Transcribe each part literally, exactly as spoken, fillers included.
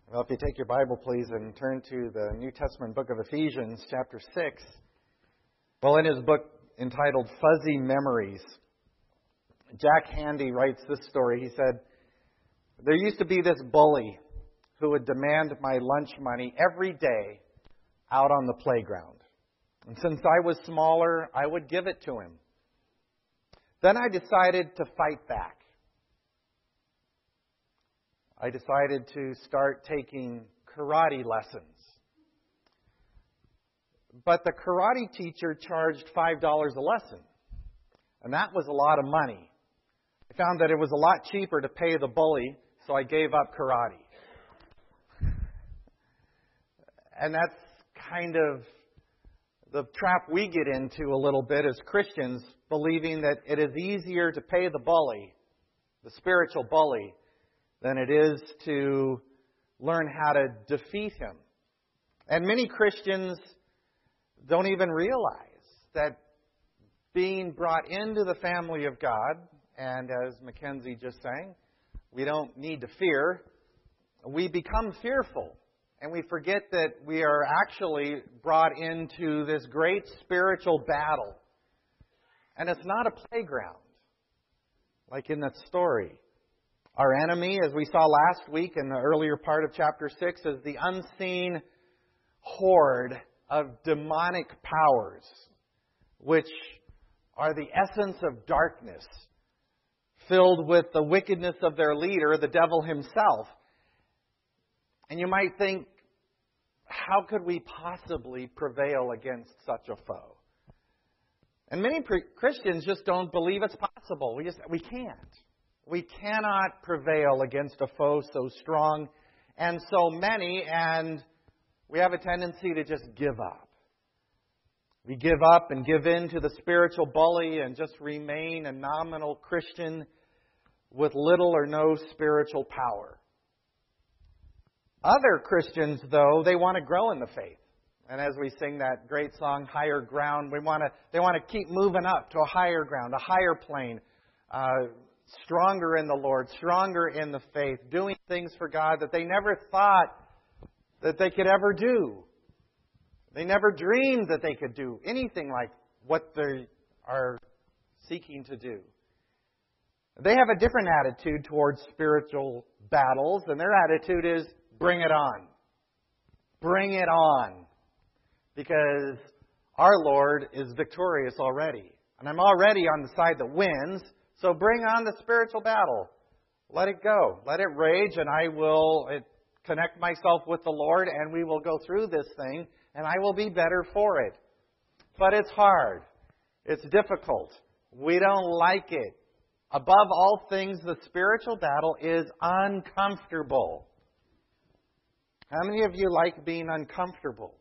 Well, if you take your Bible, please, and turn to the New Testament book of Ephesians, chapter six. Well, in his book entitled Fuzzy Memories, Jack Handy writes this story. He said, "There used to be this bully who would demand my lunch money every day out on the playground. And since I was smaller, I would give it to him. Then I decided to fight back. I decided to start taking karate lessons. But the karate teacher charged five dollars a lesson. And that was a lot of money. I found that it was a lot cheaper to pay the bully, so I gave up karate." And that's kind of the trap we get into a little bit as Christians, believing that it is easier to pay the bully, the spiritual bully, than it is to learn how to defeat him. And many Christians don't even realize that being brought into the family of God, and as Mackenzie just sang, we don't need to fear. We become fearful, and we forget that we are actually brought into this great spiritual battle. And it's not a playground, like in that story. Our enemy, as we saw last week in the earlier part of chapter six, is the unseen horde of demonic powers, which are the essence of darkness, filled with the wickedness of their leader, the devil himself. And you might think, how could we possibly prevail against such a foe? And many pre- Christians just don't believe it's possible. We just we can't. We cannot prevail against a foe so strong and so many, and we have a tendency to just give up. We give up and give in to the spiritual bully and just remain a nominal Christian with little or no spiritual power. Other Christians, though, they want to grow in the faith. And as we sing that great song, Higher Ground, we want to, they want to keep moving up to a higher ground, a higher plane, uh, stronger in the Lord, stronger in the faith, doing things for God that they never thought that they could ever do. They never dreamed that they could do anything like what they are seeking to do. They have a different attitude towards spiritual battles, and their attitude is, bring it on. Bring it on. Because our Lord is victorious already. And I'm already on the side that wins, so bring on the spiritual battle. Let it go. Let it rage, and I will connect myself with the Lord, and we will go through this thing, and I will be better for it. But it's hard. It's difficult. We don't like it. Above all things, the spiritual battle is uncomfortable. How many of you like being uncomfortable?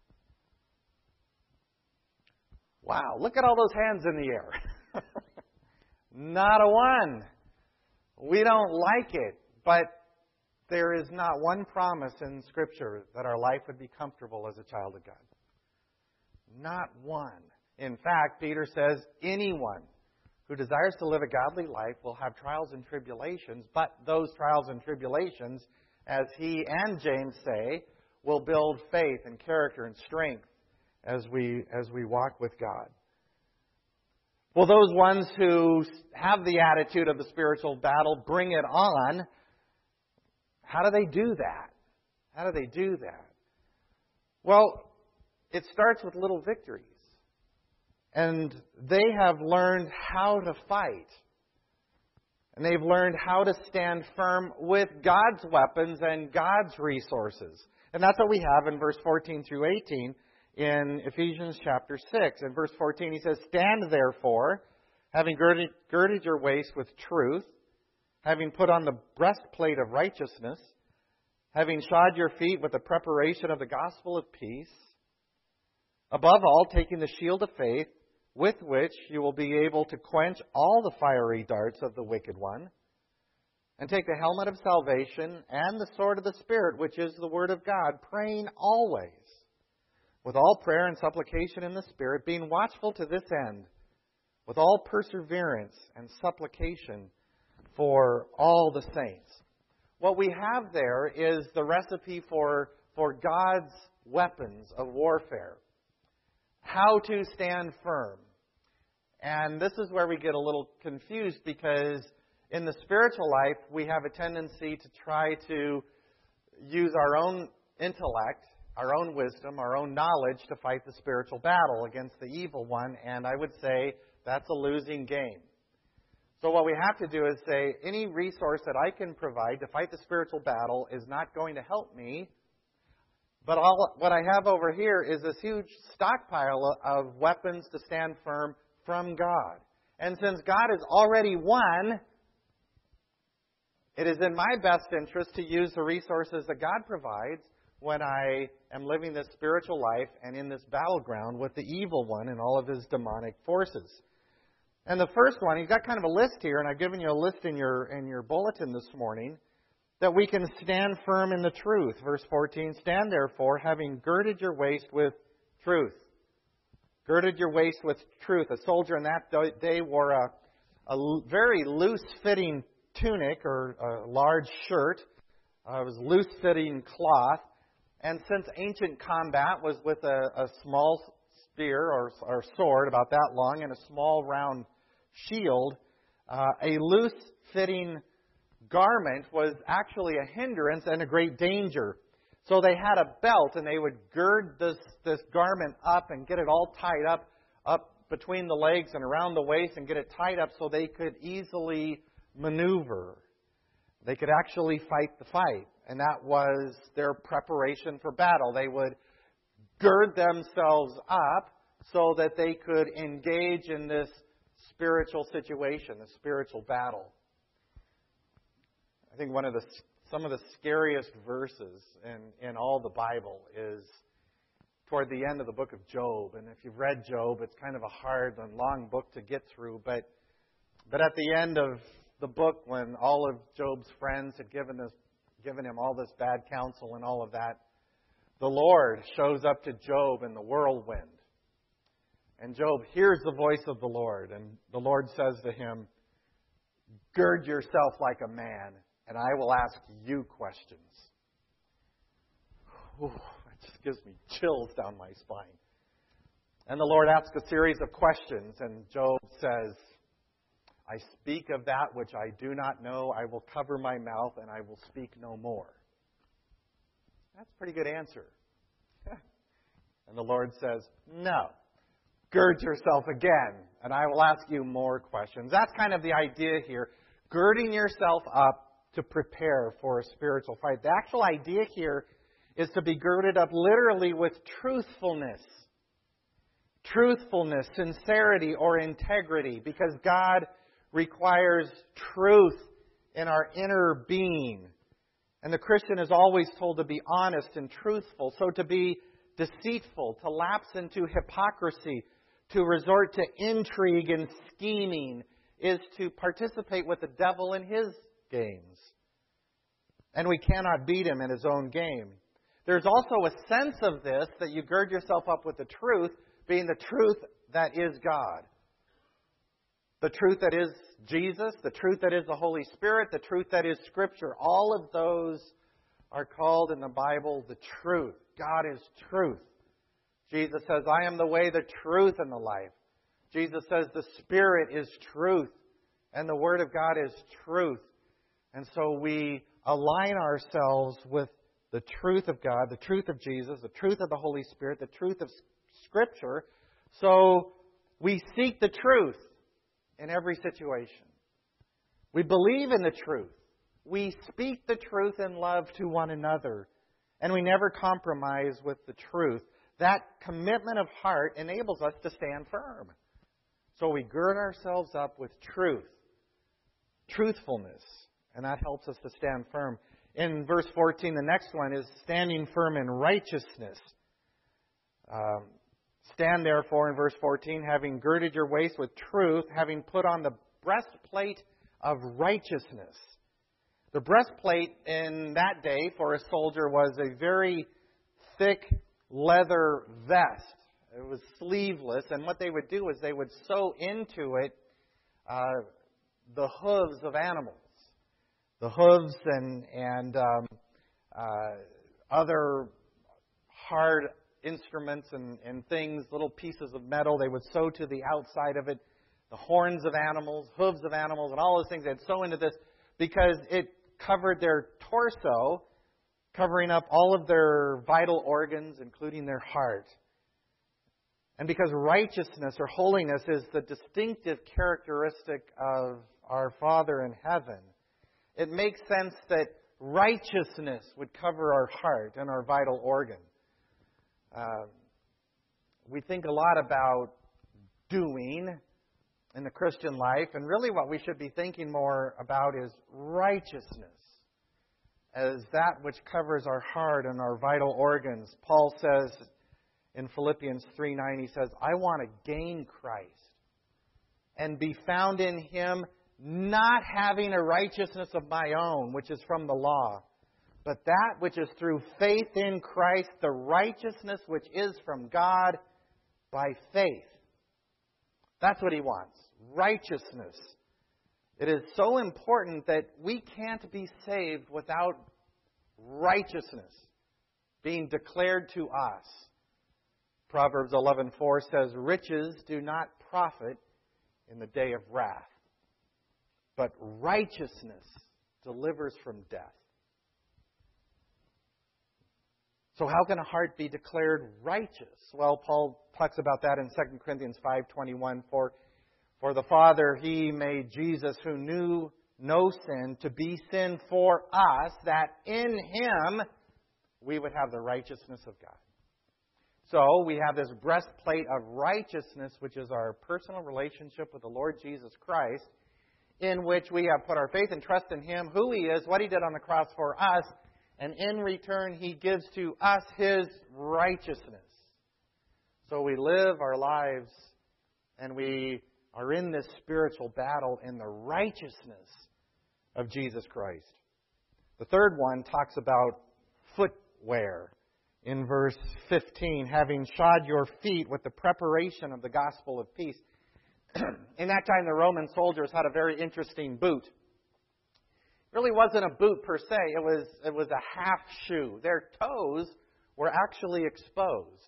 Wow, look at all those hands in the air. Not a one. We don't like it, but there is not one promise in Scripture that our life would be comfortable as a child of God. Not one. In fact, Peter says, anyone who desires to live a godly life will have trials and tribulations, but those trials and tribulations, as he and James say, will build faith and character and strength as we as we walk with God. Well, those ones who have the attitude of the spiritual battle, bring it on, how do they do that? How do they do that? Well, it starts with little victories. And they have learned how to fight. And they've learned how to stand firm with God's weapons and God's resources. And that's what we have in verse fourteen through eighteen in Ephesians chapter six. In verse fourteen, he says, "Stand therefore, having girded, girded your waist with truth, having put on the breastplate of righteousness, having shod your feet with the preparation of the gospel of peace, above all, taking the shield of faith, with which you will be able to quench all the fiery darts of the wicked one, and take the helmet of salvation and the sword of the Spirit, which is the Word of God, praying always, with all prayer and supplication in the Spirit, being watchful to this end, with all perseverance and supplication for all the saints." what we have there is the recipe for, for God's weapons of warfare. How to stand firm. And this is where we get a little confused, because in the spiritual life, we have a tendency to try to use our own intellect, our own wisdom, our own knowledge to fight the spiritual battle against the evil one. And I would say that's a losing game. So what we have to do is say, any resource that I can provide to fight the spiritual battle is not going to help me. But all what I have over here is this huge stockpile of weapons to stand firm from God. And since God has already won, it is in my best interest to use the resources that God provides when I am living this spiritual life and in this battleground with the evil one and all of his demonic forces. And the first one, you've got kind of a list here, and I've given you a list in your in your bulletin this morning, that we can stand firm in the truth. Verse fourteen, stand therefore, having girded your waist with truth. Girded your waist with truth. A soldier in that day wore a, a very loose-fitting tunic or a large shirt. Uh, it was loose-fitting cloth. And since ancient combat was with a, a small spear or, or sword about that long and a small round shield, uh, a loose-fitting garment was actually a hindrance and a great danger. So they had a belt, and they would gird this, this garment up and get it all tied up, up between the legs and around the waist, and get it tied up so they could easily maneuver. They could actually fight the fight. And that was their preparation for battle. They would gird themselves up so that they could engage in this spiritual situation, the spiritual battle. I think one of the some of the scariest verses in, in all the Bible is toward the end of the book of Job. And if you've read Job, it's kind of a hard and long book to get through. But but at the end of the book, when all of Job's friends had given this, given him all this bad counsel and all of that, the Lord shows up to Job in the whirlwind. And Job hears the voice of the Lord. And the Lord says to him, gird yourself like a man, and I will ask you questions. Ooh, it just gives me chills down my spine. And the Lord asks a series of questions, and Job says, I speak of that which I do not know. I will cover my mouth, and I will speak no more. That's a pretty good answer. And the Lord says, no. Gird yourself again, and I will ask you more questions. That's kind of the idea here. Girding yourself up to prepare for a spiritual fight. The actual idea here is to be girded up literally with truthfulness. Truthfulness, sincerity, or integrity, because God requires truth in our inner being. And the Christian is always told to be honest and truthful. So to be deceitful, to lapse into hypocrisy, to resort to intrigue and scheming, is to participate with the devil in his games. And we cannot beat him in his own game. There's also a sense of this, that you gird yourself up with the truth, being the truth that is God. The truth that is Jesus, the truth that is the Holy Spirit, the truth that is Scripture. All of those are called in the Bible the truth. God is truth. Jesus says, I am the way, the truth, and the life. Jesus says the Spirit is truth, and the Word of God is truth. And so we align ourselves with the truth of God, the truth of Jesus, the truth of the Holy Spirit, the truth of Scripture. So we seek the truth in every situation. We believe in the truth. We speak the truth in love to one another. And we never compromise with the truth. That commitment of heart enables us to stand firm. So we gird ourselves up with truth, truthfulness, and that helps us to stand firm. In verse fourteen, the next one is standing firm in righteousness. Um, Stand therefore, in verse fourteen, having girded your waist with truth, having put on the breastplate of righteousness. The breastplate in that day for a soldier was a very thick leather vest. It was sleeveless, and what they would do is they would sew into it uh, the hooves of animals. the hooves and, and um, uh, other hard instruments and, and things, little pieces of metal they would sew to the outside of it, the horns of animals, hooves of animals, and all those things. They'd sew into this because it covered their torso, covering up all of their vital organs, including their heart. And because righteousness or holiness is the distinctive characteristic of our Father in heaven, it makes sense that righteousness would cover our heart and our vital organ. Uh, we think a lot about doing in the Christian life, and really what we should be thinking more about is righteousness as that which covers our heart and our vital organs. Paul says in Philippians three nine, he says, I want to gain Christ and be found in Him, not having a righteousness of my own, which is from the law, but that which is through faith in Christ, the righteousness which is from God by faith. That's what he wants. Righteousness. It is so important that we can't be saved without righteousness being declared to us. Proverbs eleven four says, riches do not profit in the day of wrath, but righteousness delivers from death. So how can a heart be declared righteous? Well, Paul talks about that in Second Corinthians five twenty-one. For, for the Father, He made Jesus, who knew no sin, to be sin for us, that in Him we would have the righteousness of God. So we have this breastplate of righteousness, which is our personal relationship with the Lord Jesus Christ, in which we have put our faith and trust in Him, who He is, what He did on the cross for us, and in return, He gives to us His righteousness. So we live our lives and we are in this spiritual battle in the righteousness of Jesus Christ. The third one talks about footwear. In verse fifteen, having shod your feet with the preparation of the gospel of peace. In that time, the Roman soldiers had a very interesting boot. It really wasn't a boot per se. It was, it was a half shoe. Their toes were actually exposed.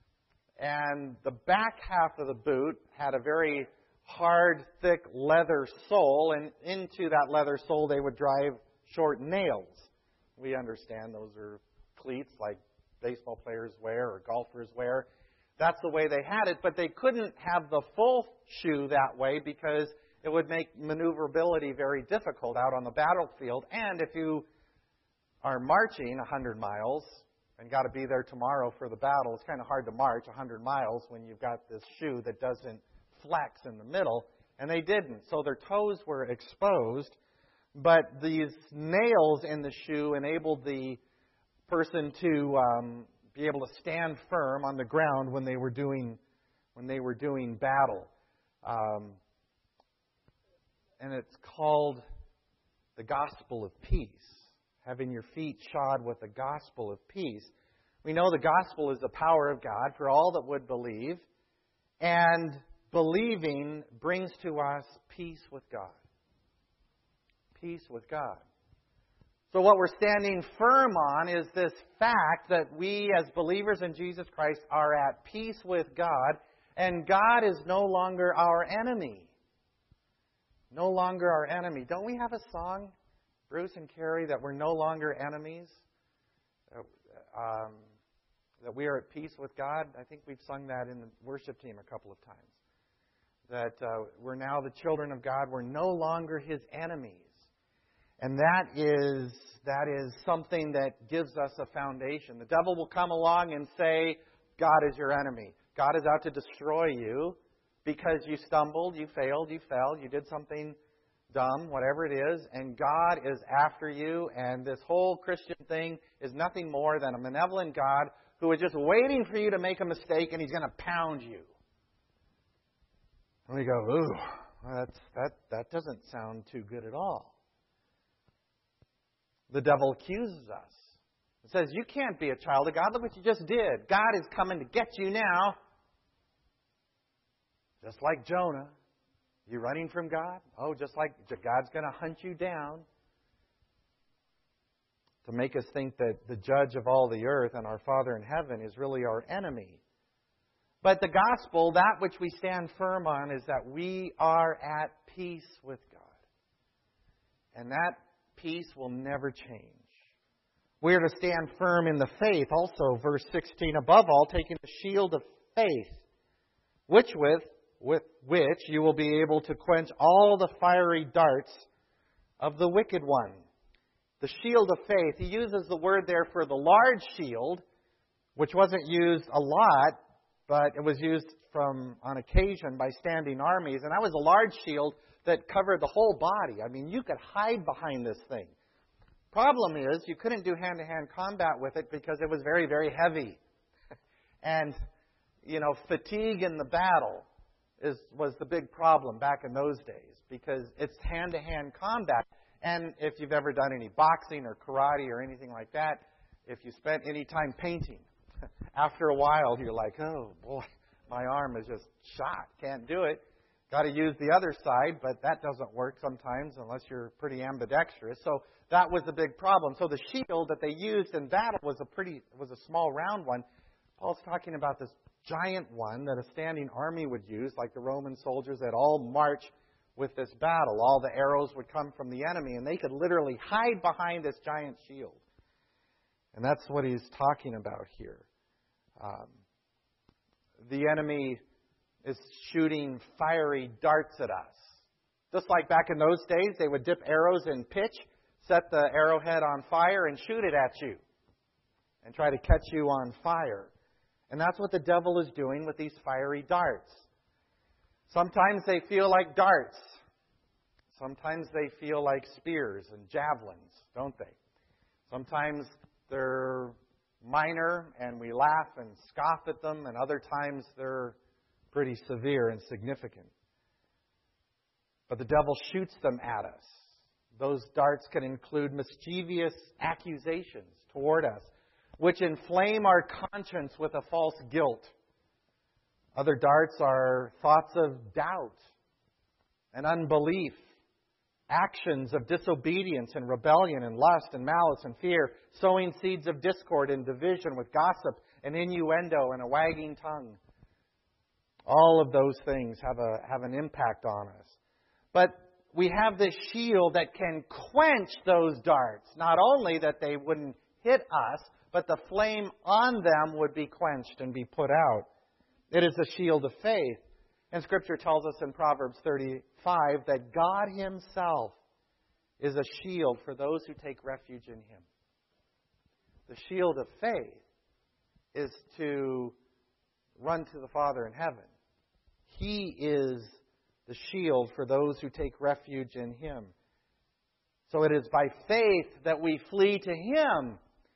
And the back half of the boot had a very hard, thick leather sole. And into that leather sole, they would drive short nails. We understand those are cleats like baseball players wear or golfers wear. That's the way they had it. But they couldn't have the full shoe that way because it would make maneuverability very difficult out on the battlefield. And if you are marching one hundred miles and got to be there tomorrow for the battle, it's kind of hard to march one hundred miles when you've got this shoe that doesn't flex in the middle. And they didn't. So their toes were exposed. But these nails in the shoe enabled the person to um, be able to stand firm on the ground when they were doing when they were doing battle. Um, And it's called the gospel of peace. Having your feet shod with the gospel of peace. We know the gospel is the power of God for all that would believe. And believing brings to us peace with God. Peace with God. So what we're standing firm on is this fact that we as believers in Jesus Christ are at peace with God. And God is no longer our enemy. No longer our enemy. Don't we have a song, Bruce and Carrie, that we're no longer enemies? Um, that we are at peace with God? I think we've sung that in the worship team a couple of times. That uh, we're now the children of God. We're no longer His enemies. And that is, that is something that gives us a foundation. The devil will come along and say, God is your enemy. God is out to destroy you. Because you stumbled, you failed, you fell, you did something dumb, whatever it is, and God is after you, and this whole Christian thing is nothing more than a benevolent God who is just waiting for you to make a mistake, and He's going to pound you. And we go, ooh, that's, that, that doesn't sound too good at all. The devil accuses us. It says, you can't be a child of God. Look what you just did. God is coming to get you now. Just like Jonah. You running from God? Oh, just like God's going to hunt you down. to make us think that the judge of all the earth and our Father in heaven is really our enemy. But the gospel, that which we stand firm on, is that we are at peace with God. And that peace will never change. We are to stand firm in the faith. Also, verse sixteen, above all, taking the shield of faith, which with, with which you will be able to quench all the fiery darts of the wicked one. The shield of faith, he uses the word there for the large shield, which wasn't used a lot, but it was used from on occasion by standing armies. And that was a large shield that covered the whole body. I mean, you could hide behind this thing. Problem is, you couldn't do hand-to-hand combat with it because it was very, very heavy. And, you know, fatigue in the battle is was the big problem back in those days because it's hand-to-hand combat. And if you've ever done any boxing or karate or anything like that, if you spent any time painting, after a while you're like, oh, boy, my arm is just shot. Can't do it. Got to use the other side, but that doesn't work sometimes unless you're pretty ambidextrous. So that was a big problem. So the shield that they used in battle was a pretty was a small round one. Paul's talking about this giant one that a standing army would use, like the Roman soldiers that all march with this battle. All the arrows would come from the enemy, and they could literally hide behind this giant shield. And that's what he's talking about here. Um, the enemy is shooting fiery darts at us. Just like back in those days, they would dip arrows in pitch, set the arrowhead on fire, and shoot it at you. And try to catch you on fire. And that's what the devil is doing with these fiery darts. Sometimes they feel like darts. Sometimes they feel like spears and javelins, don't they? Sometimes they're minor and we laugh and scoff at them, and other times they're pretty severe and significant. But the devil shoots them at us. Those darts can include mischievous accusations toward us, which inflame our conscience with a false guilt. Other darts are thoughts of doubt and unbelief, actions of disobedience and rebellion and lust and malice and fear, sowing seeds of discord and division with gossip and innuendo and a wagging tongue. All of those things have a have an impact on us. But we have this shield that can quench those darts. Not only that they wouldn't hit us, but the flame on them would be quenched and be put out. It is the shield of faith. And Scripture tells us in Proverbs thirty-five that God Himself is a shield for those who take refuge in Him. The shield of faith is to run to the Father in heaven. He is the shield for those who take refuge in Him. So it is by faith that we flee to Him.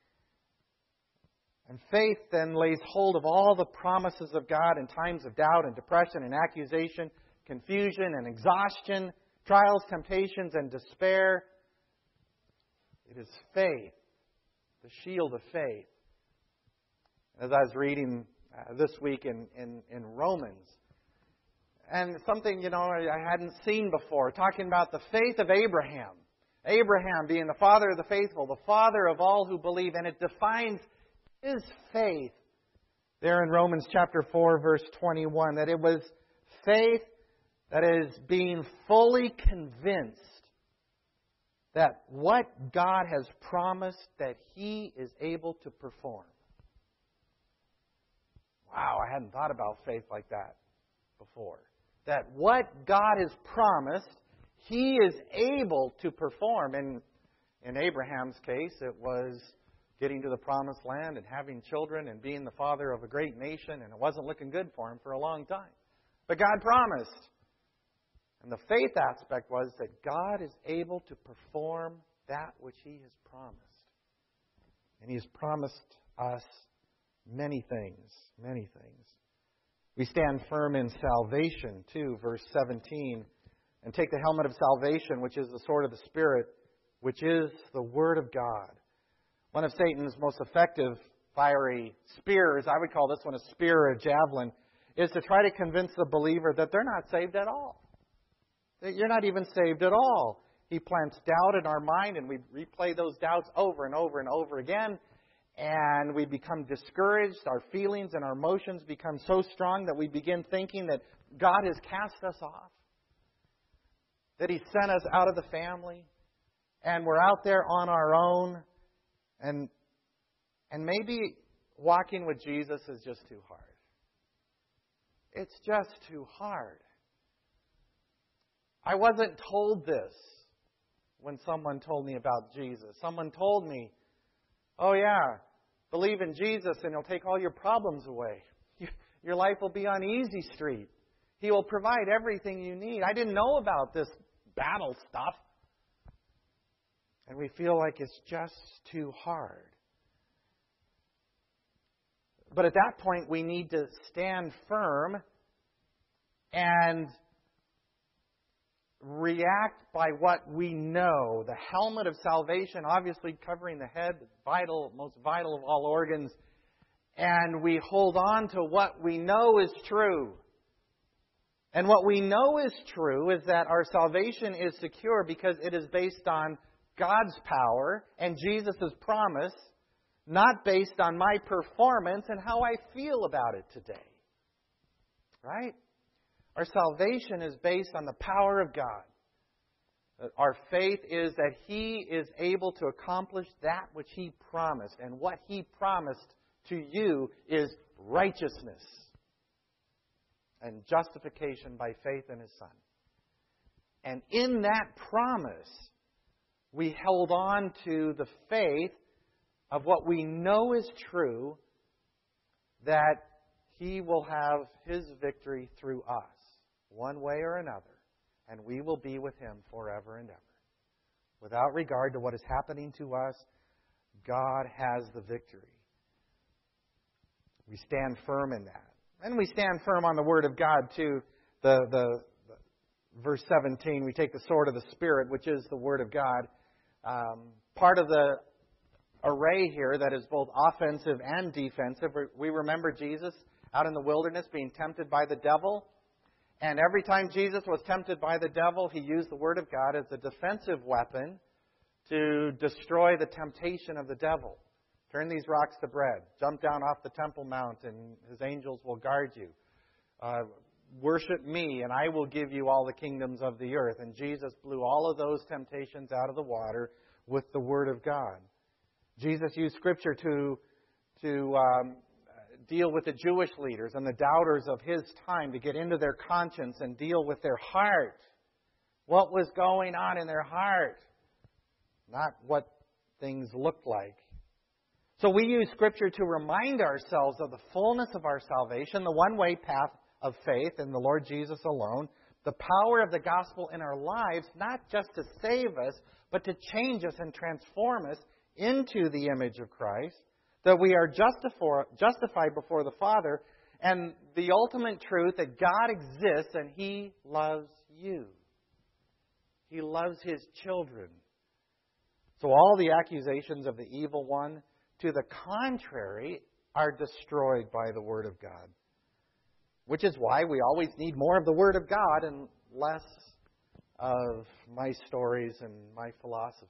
And faith then lays hold of all the promises of God in times of doubt and depression and accusation, confusion and exhaustion, trials, temptations, and despair. It is faith, the shield of faith. As I was reading uh, this week in, in, in Romans, and something, you know, I hadn't seen before, talking about the faith of Abraham. Abraham being the father of the faithful, the father of all who believe, and it defines his faith there in Romans chapter four, verse twenty-one, that it was faith that is being fully convinced that what God has promised that He is able to perform. Wow, I hadn't thought about faith like that before. That what God has promised, He is able to perform. And in Abraham's case, it was getting to the promised land and having children and being the father of a great nation, and it wasn't looking good for him for a long time. But God promised. And the faith aspect was that God is able to perform that which He has promised. And He has promised us many things, many things. We stand firm in salvation, too, verse seventeen, and take the helmet of salvation, which is the sword of the Spirit, which is the Word of God. One of Satan's most effective fiery spears, I would call this one a spear or a javelin, is to try to convince the believer that they're not saved at all. That you're not even saved at all. He plants doubt in our mind, and we replay those doubts over and over and over again. And we become discouraged. Our feelings and our emotions become so strong that we begin thinking that God has cast us off, that He sent us out of the family, and we're out there on our own. And, and maybe walking with Jesus is just too hard. It's just too hard. I wasn't told this when someone told me about Jesus. Someone told me, oh yeah, believe in Jesus and He'll take all your problems away. Your life will be on easy street. He will provide everything you need. I didn't know about this battle stuff. And we feel like it's just too hard. But at that point, we need to stand firm and react by what we know. The helmet of salvation, obviously covering the head, vital, most vital of all organs. And we hold on to what we know is true. And what we know is true is that our salvation is secure because it is based on God's power and Jesus' promise, not based on my performance and how I feel about it today. Right? Our salvation is based on the power of God. Our faith is that He is able to accomplish that which He promised. And what He promised to you is righteousness and justification by faith in His Son. And in that promise, we held on to the faith of what we know is true, that He will have His victory through us, one way or another, and we will be with Him forever and ever. Without regard to what is happening to us, God has the victory. We stand firm in that. And we stand firm on the Word of God too. The, the, the verse seventeen, we take the sword of the Spirit, which is the Word of God. Um, part of the array here that is both offensive and defensive. We remember Jesus out in the wilderness being tempted by the devil. And every time Jesus was tempted by the devil, He used the Word of God as a defensive weapon to destroy the temptation of the devil. Turn these rocks to bread. Jump down off the Temple Mount and His angels will guard you. Uh, worship me and I will give you all the kingdoms of the earth. And Jesus blew all of those temptations out of the water with the Word of God. Jesus used Scripture to, to um, deal with the Jewish leaders and the doubters of His time, to get into their conscience and deal with their heart. What was going on in their heart? Not what things looked like. So we use Scripture to remind ourselves of the fullness of our salvation, the one-way path of faith in the Lord Jesus alone, the power of the gospel in our lives, not just to save us, but to change us and transform us into the image of Christ, that we are justified before the Father, and the ultimate truth that God exists and He loves you. He loves His children. So all the accusations of the evil one, to the contrary, are destroyed by the Word of God. Which is why we always need more of the Word of God and less of my stories and my philosophies.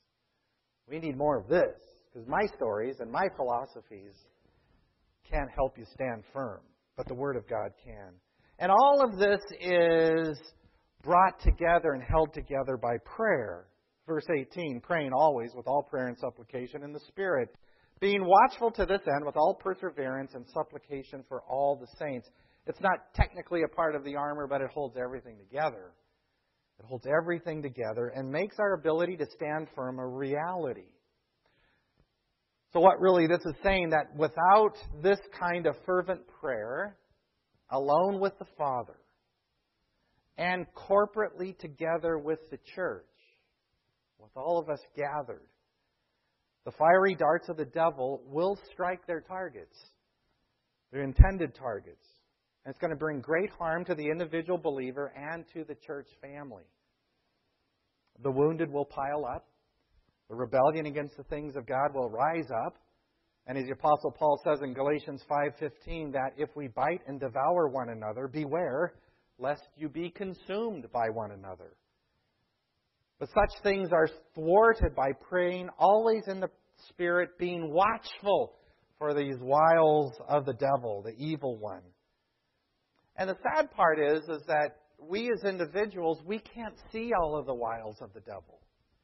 We need more of this, because my stories and my philosophies can't help you stand firm, but the Word of God can. And all of this is brought together and held together by prayer. Verse eighteen, praying always with all prayer and supplication in the Spirit, being watchful to this end with all perseverance and supplication for all the saints. It's not technically a part of the armor, but it holds everything together. It holds everything together and makes our ability to stand firm a reality. So what really this is saying, that without this kind of fervent prayer, alone with the Father, and corporately together with the church, with all of us gathered, the fiery darts of the devil will strike their targets, their intended targets. And it's going to bring great harm to the individual believer and to the church family. The wounded will pile up. The rebellion against the things of God will rise up. And as the Apostle Paul says in Galatians five fifteen, that if we bite and devour one another, beware lest you be consumed by one another. But such things are thwarted by praying always in the Spirit, being watchful for these wiles of the devil, the evil one. And the sad part is, is that we as individuals, we can't see all of the wiles of the devil.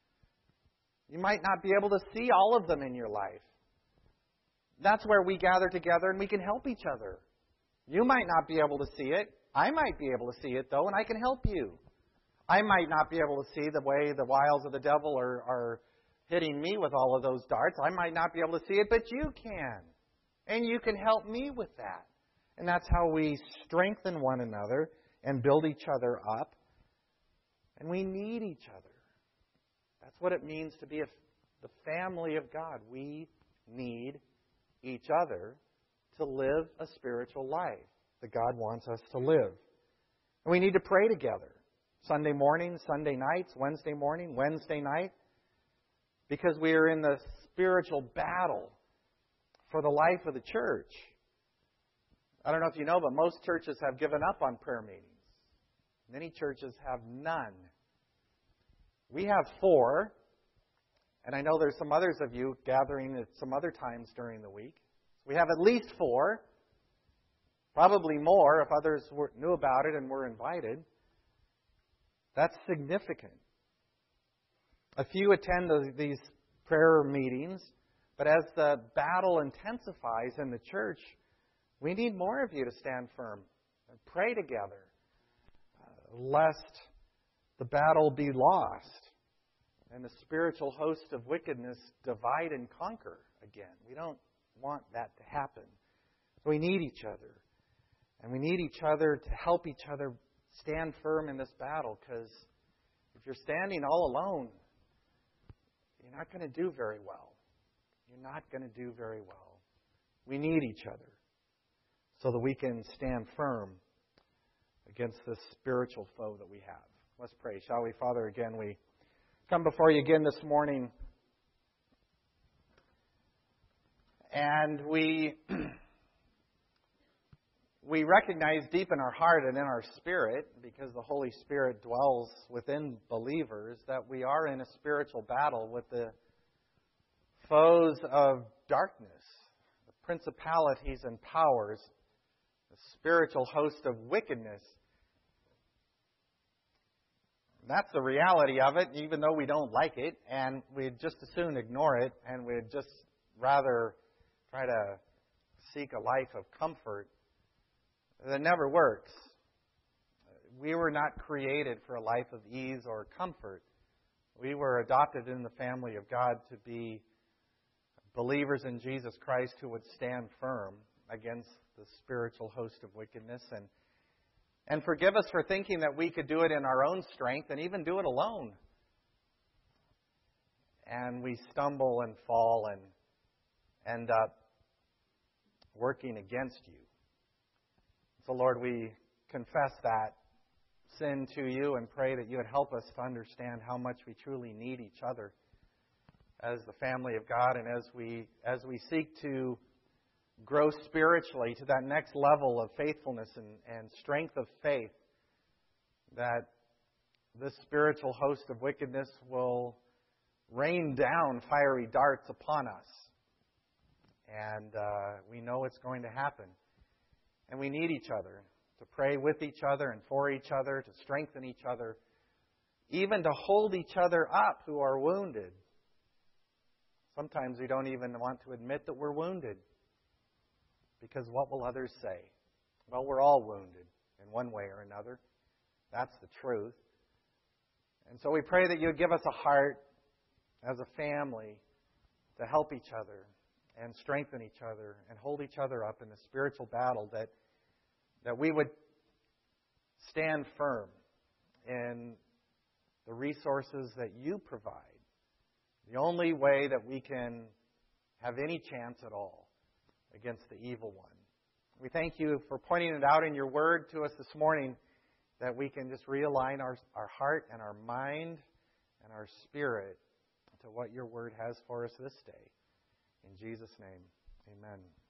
You might not be able to see all of them in your life. That's where we gather together and we can help each other. You might not be able to see it. I might be able to see it, though, and I can help you. I might not be able to see the way the wiles of the devil are, are hitting me with all of those darts. I might not be able to see it, but you can. And you can help me with that. And that's how we strengthen one another and build each other up. And we need each other. That's what it means to be a, the family of God. We need each other to live a spiritual life that God wants us to live. And we need to pray together. Sunday morning, Sunday nights, Wednesday morning, Wednesday night. Because we are in the spiritual battle for the life of the church. I don't know if you know, but most churches have given up on prayer meetings. Many churches have none. We have four, and I know there's some others of you gathering at some other times during the week. We have at least four, probably more if others were, knew about it and were invited. That's significant. A few attend the, these prayer meetings, but as the battle intensifies in the church, we need more of you to stand firm and pray together, uh, lest the battle be lost and the spiritual host of wickedness divide and conquer again. We don't want that to happen. So we need each other. And we need each other to help each other stand firm in this battle, because if you're standing all alone, you're not going to do very well. You're not going to do very well. We need each other so that we can stand firm against this spiritual foe that we have. Let's pray, shall we? Father, again, we come before you again this morning, and we we recognize deep in our heart and in our spirit, because the Holy Spirit dwells within believers, that we are in a spiritual battle with the foes of darkness, the principalities and powers, the spiritual host of wickedness. That's the reality of it, even though we don't like it, and we'd just as soon ignore it, and we'd just rather try to seek a life of comfort. That never works. We were not created for a life of ease or comfort. We were adopted in the family of God to be believers in Jesus Christ who would stand firm against the spiritual host of wickedness. And, and forgive us for thinking that we could do it in our own strength and even do it alone. And we stumble and fall and end up working against you. So, Lord, we confess that sin to you and pray that you would help us to understand how much we truly need each other as the family of God, and as we as we seek to grow spiritually to that next level of faithfulness and, and strength of faith, that this spiritual host of wickedness will rain down fiery darts upon us. And uh, we know it's going to happen. And we need each other to pray with each other and for each other, to strengthen each other, even to hold each other up who are wounded. Sometimes we don't even want to admit that we're wounded, because what will others say? Well, we're all wounded in one way or another. That's the truth. And so we pray that you would give us a heart as a family to help each other and strengthen each other and hold each other up in the spiritual battle, that that we would stand firm in the resources that you provide. The only way that we can have any chance at all against the evil one. We thank you for pointing it out in your word to us this morning, that we can just realign our, our heart and our mind and our spirit to what your word has for us this day. In Jesus' name, amen.